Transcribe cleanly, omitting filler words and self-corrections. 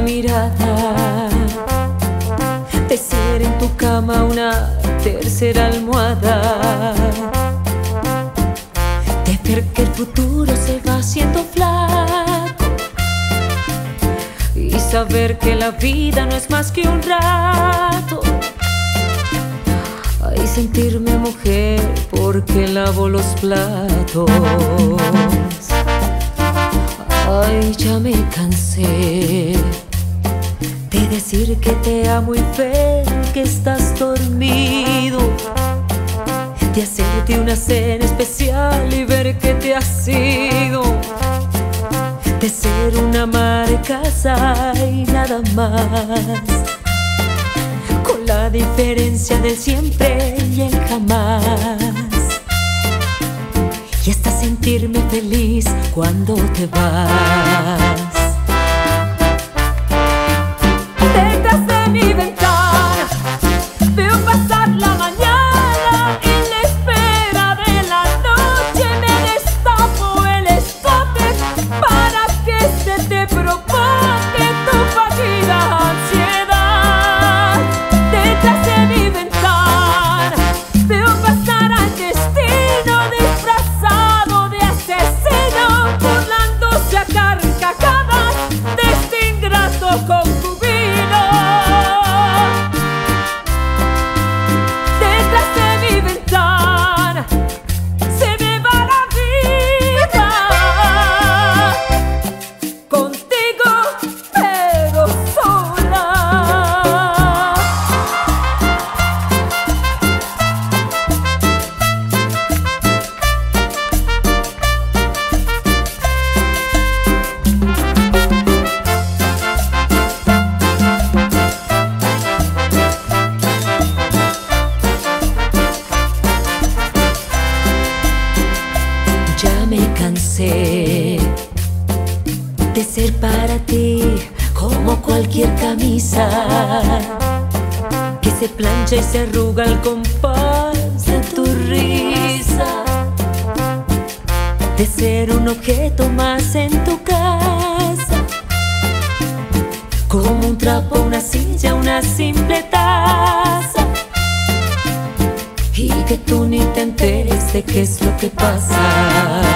mirada, de ser en tu cama una tercera almohada, de ver que el futuro se va haciendo flaco y saber que la vida no es más que un rato. Ay, sentirme mujer porque lavo los platos. Ay, ya me cansé de decir que te amo y ver que estás dormido, de hacerte una cena especial y ver que te has ido, de ser una ama de casa y nada más, con la diferencia del siempre y el jamás, y hasta sentirme feliz cuando te vas. Detrás de mi ventana veo pasar la mañana y la espera de la noche. Me destapo el escote para que se te provoque tu fallida ansiedad. Detrás de mi ventana veo pasar al destino disfrazado de asesino, burlándose a carcajadas de este ingrato concubino. Detrás de mi ventana se me va la vida, contigo pero sola. Ya me cansé de ser para ti como cualquier camisa que se plancha y se arruga al compás de tu risa, de ser un objeto más en tu casa, como un trapo, una silla, una simple taza, y que tú ni te enteres de qué es lo que pasa.